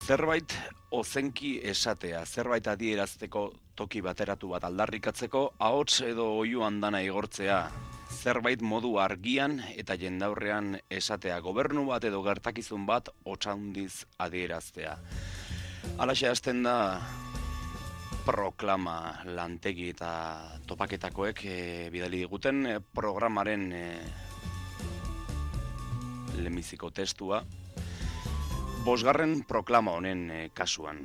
Zerbait ozenki esatea, zerbait adierazteko toki bateratu bat aldarrikatzeko, ahots edo oihuan dana igortzea, zerbait modu argian eta jendaurrean esatea, gobernu bat edo gertakizun bat hotsa handiz adieraztea. Halaxe hasten da proklama lantegi eta topaketakoek bidali diguten programaren lehenbiziko testua. Bosgarren proklama honen kasuan.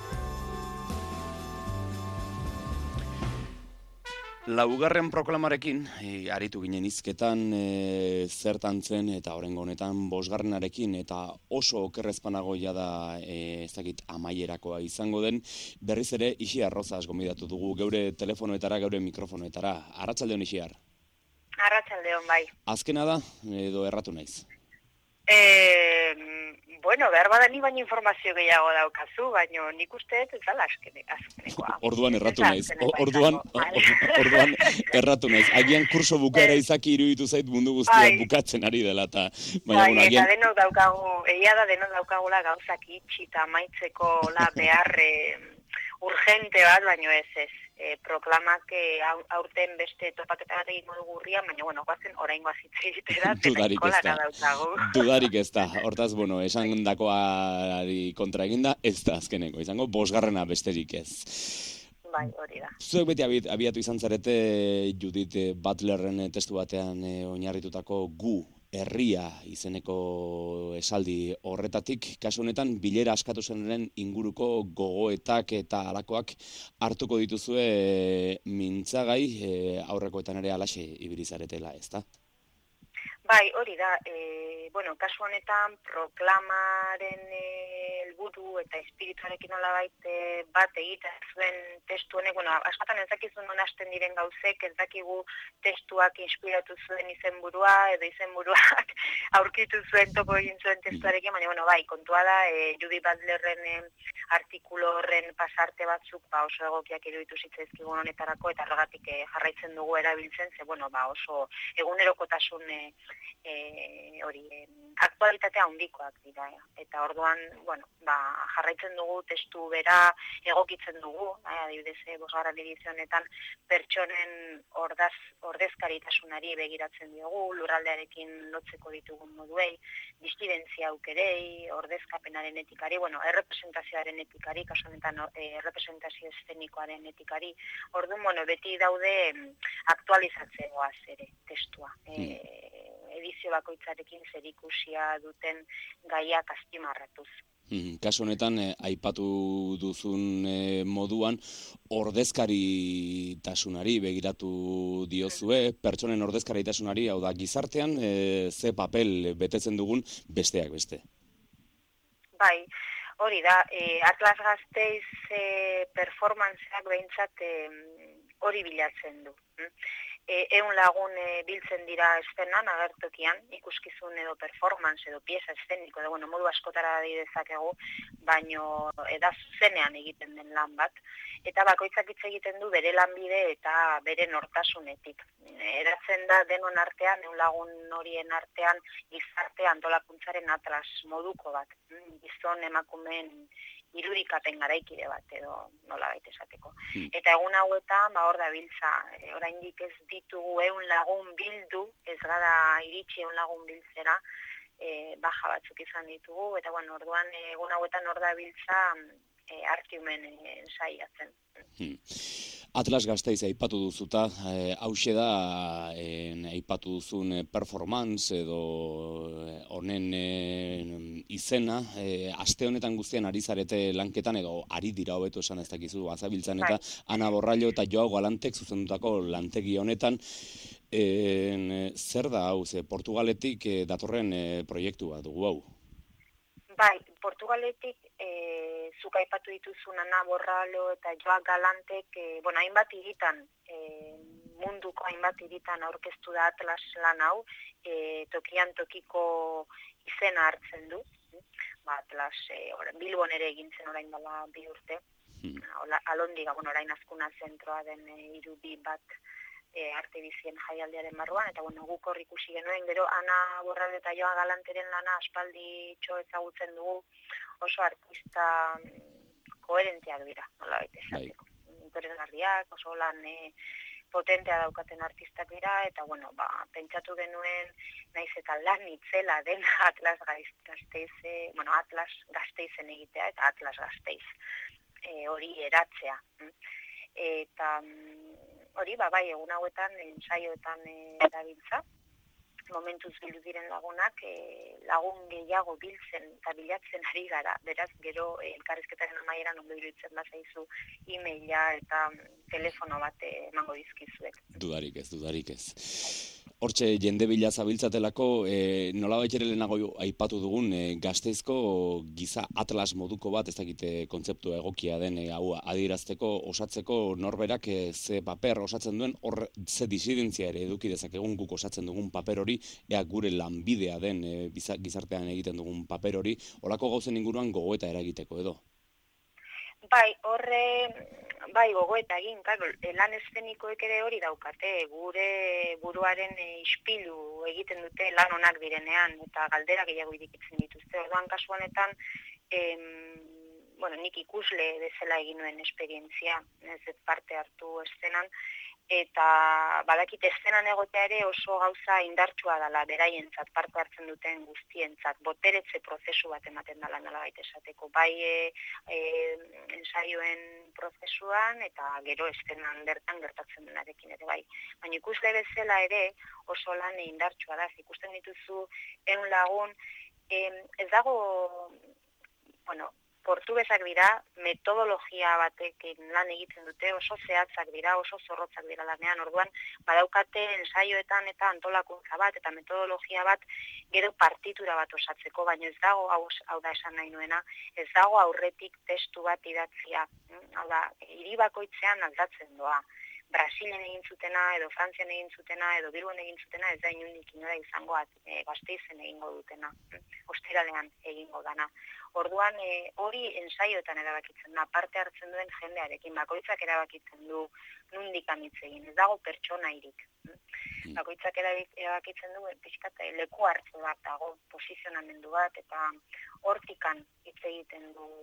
Laugarren proklamarekin, aritu ginen hizketan zertan zen eta oraingo honetan bosgarrenarekin eta oso okerrezpanagoia da ezagit amaierakoa izango den, berriz ere Ixiar Rozas gonbidatu dugu geure telefonoetara, geure mikrofonoetara. Arratsaldeon Ixiar. Arratsaldeon bai. Azkena da edo erratu naiz? Bueno, behar bada ni baino informazio gehiago daukazu, baino nik uste ez dela azkenekoa. Orduan erratu naiz. Orduan erratu naiz. Agian kurso bukaera izaki iruditu zait mundu guztia bukatzen ari dela ta baina eta denok daukagu, egia da denok daukagula gauzak itxi ta amaitzeko la behar urgente bat, baino ez. Proklamak aurten beste topaketa bat egingo dugu urrian, baina bueno, goazen oraingoa hitz egitera, Dudarik ez da. Hortaz, bueno, esandakoari kontra eginda, ez da azkeneko izango, bosgarrena besterik ez. Bai, hori da. Zuek beti abiatu izan zarete Judith Butlerren testu batean oinarritutako gu herria izeneko esaldi horretatik, kasu honetan bilera askatu zenaren inguruko gogoetak eta halakoak hartuko dituzue mintzagai, aurrekoetan ere halaxe ibili zaretela, ezta? Bai, hori da. Bueno, kasu honetan proklamaren helburu eta espirituarekin nolabait bat egiten zuen testu honek, bueno, askotan ez dakizun non hasten diren gauzek, ez dakigu testuak inspiratu zuen izenburua edo izenburuak aurkitu zuen topo egin zuen testuarekin, baina bueno, bai, kontua da Judith Butlerren artikulu horren pasarte batzuk oso egokiak iruditu zitzaizkigun honetarako eta horregatik jarraitzen dugu erabiltzen, ze bueno, oso egunerokotasun hori aktualitatea handikoak dira, eta orduan, bueno, jarraitzen dugu testu bera egokitzen dugu, adibidez, bosgarren edizio honetan pertsonen ordezkaritasunari begiratzen diogu, lurraldearekin lotzeko ditugun moduei, distidentzia aukerei, ordezkapenaren etikari, bueno, errepresentazioaren etikari, kasu honetan errepresentazio eszenikoaren etikari, orduan, bueno, beti daude aktualizatzegoaz ere testua. Edizio bakoitzarekin zerikusia duten gaiak azpimarratuz. Kasu honetan, aipatu duzun moduan, ordezkaritasunari begiratu diozue, pertsonen ordezkaritasunari, hau da, gizartean, ze papel betetzen dugun besteak beste. Bai, hori da, Atlas Gazteiz performanceak behintzat hori bilatzen du. 100 lagun biltzen dira eszenan agertokian, ikuskizun edo performance edo pieza eszeniko, edo bueno, modu askotara dezakegu, baino da zuzenean egiten den lan bat, eta bakoitzak hitz egiten du bere lanbide eta bere nortasunetik. Eratzen da denon artean, 100 lagun horien artean, gizarte antolakuntzaren atlas moduko bat, gizon emakumeen irudikapen garaikide bat edo nolabait esateko. Eta egun hauetan, hor da biltza, oraindik ez ditugu 100 lagun bildu, ez gara iritsi 100 lagun biltzera, baja batzuk izan ditugu, eta bueno, orduan egun hauetan hor da biltza artiumen saiatzen. Atlas Gazteiz aipatu duzuta, hauxe da aipatu duzun performance edo honen izena, aste honetan guztian ari zarete lanketan edo ari dira hobeto esan ez dakizu azabiltzan eta Ana Borrallo eta Joao Galantek zuzendutako lantegi honetan, zer da hau, Portugaletik datorren proiektu bat dugu hau? Bai, Portugaletik zuk aipatu dituzun Ana Borrallo eta Joao Galantek, bueno, hainbat hiritan, munduko hainbat hiritan aurkeztu da Atlas lan hau, tokian tokiko izena hartzen du. Atlas, Bilbon ere egintzen orain dela 2 urte. Alondiga, bueno, orain Azkuna zentroa den irudi bat arte bizien jaialdiaren barruan, eta bueno, guk hor ikusi genuen, gero Ana Borralde eta Joa Galanteren lana aspalditxo ezagutzen dugu, oso artista koherenteak dira, nola baita esateko. Interesgarriak, oso lan potentea daukaten artistak dira, eta bueno, pentsatu genuen, naiz eta lan itzela den Atlas Gasteizen egitea, eta Atlas Gasteiz hori eratzea. Eta hori, bai, egun hauetan, ensaioetan erabiltza, momentuz bildu diren lagunak, lagun gehiago biltzen eta bilatzen ari gara, beraz, gero elkarrizketaren amaieran ondo iruditzen bazaizu e-maila eta telefono bat emango dizkizuet. Dudarik ez. Hortxe, jende bila zabiltzatelako, nolabait ere lehenago aipatu dugun, Gasteizko giza atlas moduko bat, ez dakite kontzeptu egokia den, hau adierazteko, osatzeko norberak ze paper osatzen duen, hor ze disidentzia ere eduki dezakegun guk osatzen dugun paper hori, ea gure lanbidea den gizartean egiten dugun paper hori, horako gauzen inguruan gogoeta eragiteko edo. Bai, gogoeta egin, claro, lan eszenikoek ere hori daukate, gure buruaren ispilu egiten dute lan onak direnean, eta galdera gehiago irikitzen dituzte. Orduan kasu honetan, nik ikusle bezala egin nuen esperientzia, ez parte hartu eszenan, eta badakit eszenan egotea ere oso gauza indartsua dela beraientzat, parte hartzen duten guztientzat, boteretze prozesu bat ematen dela nolabait esateko, bai ensaioen prozesuan eta gero eszenan bertan gertatzen denarekin ere bai. Baina ikusle bezala ere oso lan indartsua da, ikusten dituzu 100 lagun, ez dago, portugesak dira, metodologia batekin lan egiten dute, oso zehatzak dira, oso zorrotzak dira lanean, orduan badaukate ensaioetan eta antolakuntza bat eta metodologia bat gero partitura bat osatzeko, baina ez dago, hau da esan nahi nuena, ez dago aurretik testu bat idatzia. Hau da, hiri bakoitzean aldatzen doa. Brasilen egin zutena, edo Frantzian egin zutena, edo Bilbon egin zutena, ez da inundik inora izango Gasteizen egingo dutena, ostiralean egingo dana. Orduan, hori ensaioetan erabakitzen da, parte hartzen duen jendearekin, bakoitzak erabakitzen du nundik amitz egin, ez dago pertsonairik. Bakoitzak erabakitzen du, pixkat, leku hartze bat dago, posizionamendu bat, eta hortikan hitz egiten du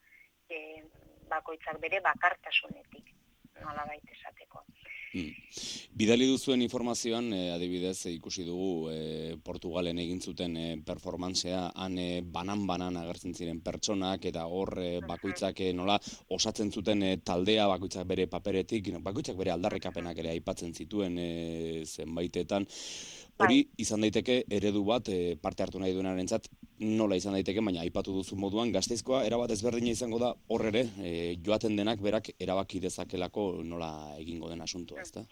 bakoitzak bere bakartasunetik. Nolabait esateko. Bidali duzuen informazioan, adibidez, ikusi dugu Portugalen egin zuten performantzea, han banan agertzen ziren pertsonak, eta hor bakoitzak nola osatzen zuten taldea, bakoitzak bere paperetik, bakoitzak bere aldarrikapenak ere aipatzen zituen zenbaitetan. Hori izan daiteke eredu bat parte hartu nahi duenarentzat, nola izan daiteke, baina aipatu duzu moduan, Gasteizkoa erabat ezberdina izango da hor ere, joaten denak berak erabaki dezakelako nola egingo den asuntua, ezta?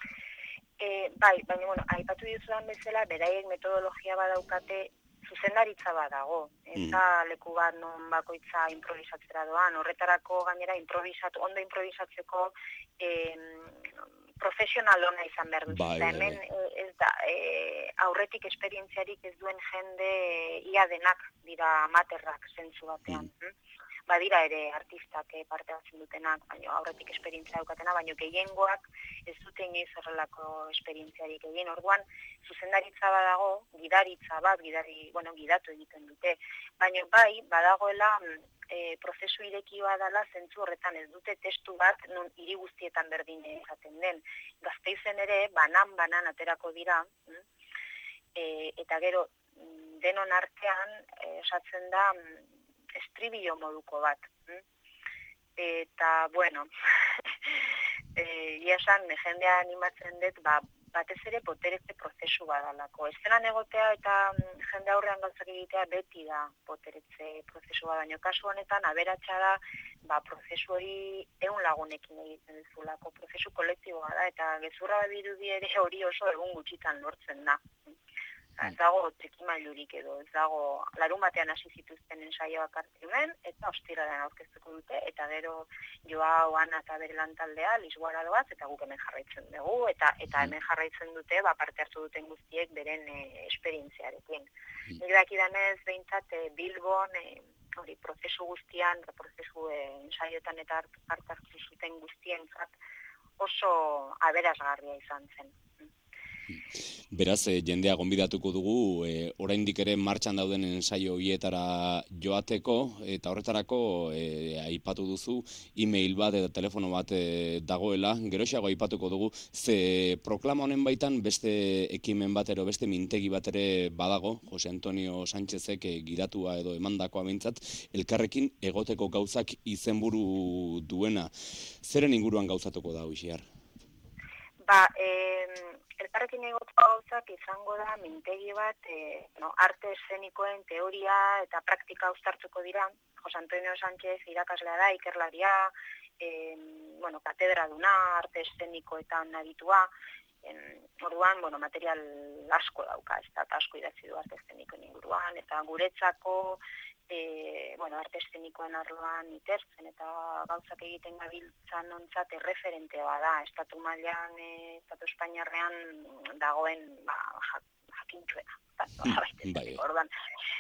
Baina, aipatu dituzudan bezala, beraiek metodologia badaukate, zuzendaritza badago, eta leku bat non bakoitza improvisatzera doan, horretarako gainera ondo improvisatzeko profesional ona izan behar dut. Hemen ez da, aurretik esperientziarik ez duen jende ia denak dira amaterrak zentzu batean. Badira ere artistak parte hartzen dutenak, baina aurretik esperientzia daukatena, baina gehiengoak ez dute inoiz horrelako esperientziarik egin. Orduan, zuzendaritza badago, gidaritza bat, gidatu egiten dute. Baina badagoela prozesu irekioa dela zentzu horretan, ez dute testu bat non hiri guztietan berdin esaten den. Gasteizen ere banan aterako dira, eta gero denon artean osatzen da estribillo moduko bat. Eta, esan jendea animatzen dut, batez ere boteretze prozesu badalako. Eszenan egotea eta jende aurrean gauzak egitea beti da boteretze prozesu bat, baina kasu honetan aberatsa da prozesu hori 100 lagunekin egiten duzulako, prozesu kolektiboa da, eta gezurra dirudi ere hori oso egun gutxitan lortzen da. Ez dago trikimailurik edo, ez dago larun batean hasi zituzten ensaioak hartzen, eta ostiralean aurkeztuko dute, eta gero Joao, Ana eta bere lantaldea Lisboara doaz, eta guk hemen jarraitzen dugu, eta hemen jarraitzen dute, parte hartu duten guztiek beren esperientziarekin. Nik dakidanez, behintzat, Bilbon, prozesu guztian, prozesu ensaioetan eta hartu zuten guztientzat oso aberasgarria izan zen. Beraz, jendea gonbidatuko dugu, oraindik ere martxan dauden ensaio hietara joateko, eta horretarako aipatu duzu, e-mail bat eta telefono bat dagoela, geroxeago aipatuko dugu, ze proklama honen baitan beste ekimen bat ero, beste mintegi bat ere badago, Jose Antonio Sánchezek gidatua edo emandakoa behintzat, elkarrekin egoteko gauzak izenburu duena. Zeren inguruan gauzatuko da, Uxiar? Elkarrekin egoteko gauzak izango da mintegi bat, arte eszenikoen teoria eta praktika uztartuko dira. Jose Antonio Sánchez irakaslea da, ikerlaria, katedra duna, arte eszenikoetan aditua, orduan, material asko dauka, ez da, asko idatzi du arte eszenikoen inguruan, eta guretzako arte eszenikoen arloan itertzen eta gauzak egiten gabiltzan ontzat erreferentea da, estatu mailan, estatu espainiarrean dagoen jakintxuena. Orduan,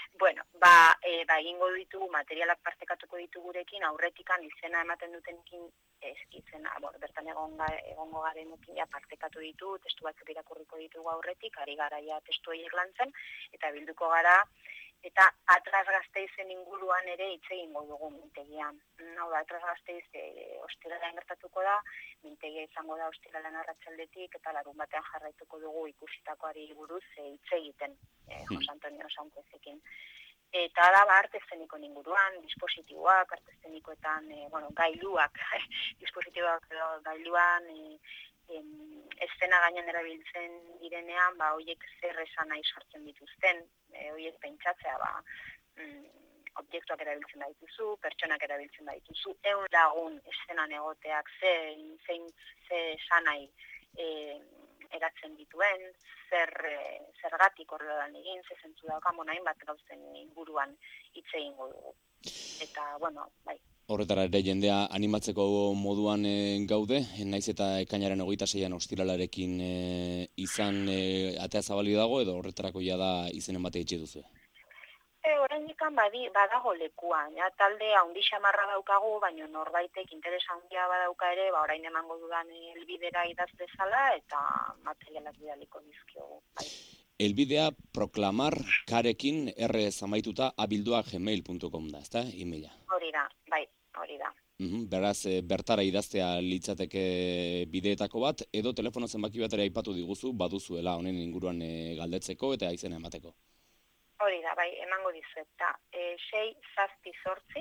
egingo ditugu, materialak partekatuko ditu gurekin, aurretikan izena ematen dutenekin izena, bertan egongo garenekin partekatu ditu, testu batzuk irakurriko ditugu aurretik, ari gara testu horiek lantzen, eta bilduko gara, eta Atlas Gasteizen inguruan ere hitz egingo dugu mintegian. Hau da, Atlas Gasteiz ostiralean gertatuko da, mintegia izango da ostiralean arratsaldetik, eta larun batean jarraituko dugu ikusitakoari buruz hitz egiten, Jose Antonio Sánchezekin. Eta da, arte eszenikoen inguruan, dispositiboak, arte eszenikoetan, gailuak, dispositiboak gailuan, eszena gainen erabiltzen direnean, horiek zer esan nahi sortzen dituzten, horiek pentsatzea, objektuak erabiltzen badituzu, pertsonak erabiltzen badituzu, 100 lagun eszenan egoteak zein esan nahi eratzen dituen, zergatik horrelan egin, ze zentzu daukan, hainbat gauzen inguruan hitz egingo dugu. Eta, bai. Horretara ere jendea animatzeko moduan gaude, naiz eta ekainaren 26an ostiralarekin izan atea zabali dago, edo horretarako da izenen bate itxi duzu? Oraindikan badago lekuan, talde handi xamarra daukagu, baina norbaitek interesa handia badauka ere, orain emango dudan helbidera idaz dezala eta materialak bidaliko dizkiogu. Elbidea proklamarkarekin amaituta abilduak@gmail.com da, ezta? E-maila. Hori da. Beraz, bertara idaztea litzateke bideetako bat, edo telefono zenbaki bat ere aipatu diguzu, baduzuela honen inguruan galdetzeko eta izena emateko. Hori da, bai, emango dizuet, eta 6-7-8,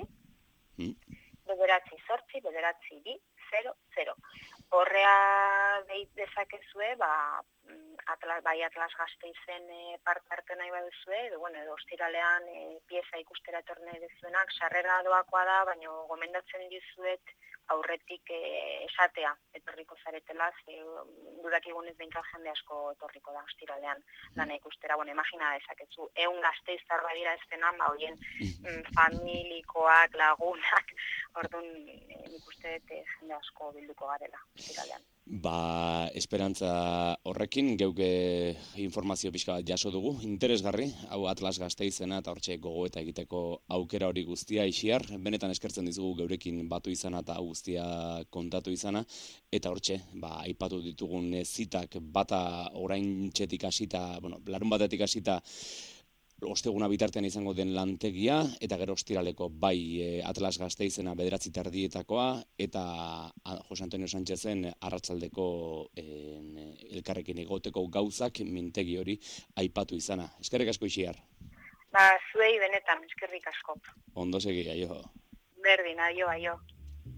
9-8-2-0-0. Horrea dezakezue, Atlas Gasteizen parte hartu nahi baduzue, edo ostiralean pieza ikustera etorne dezuenak, sarrera doakoa da, baina gomendatzen dizuet aurretik esatea etorriko zaretela, dudakigunez behintzat jende asko etorriko da ostiralean lana ikustera. Imagina dezakezu, 100 gasteiztar badira eszenan, horien familikoak, lagunak, orduan nik uste dut jende asko bilduko garela ostiralean. Esperantza horrekin, geuke informazio pixka bat jaso dugu, interesgarri, hau Atlas Gasteizena eta hortxe gogoeta egiteko aukera hori guztia, Ixiar, benetan eskertzen dizugu geurekin batu izana eta guztia kontatu izana, eta hortxe, aipatu ditugun zitak bata oraintxetik hasita, larun batetik hasita, osteguna bitartean izango den lantegia, eta gero ostiraleko bai Atlas Gasteizena 9:30 eta Jose Antonio Sánchezen arratsaldeko elkarrekin egoteko gauzak mintegi hori aipatu izana. Eskerrik asko, Ixiar. Zuei benetan, eskerrik asko. Ondo segi, aio. Berdin, aio.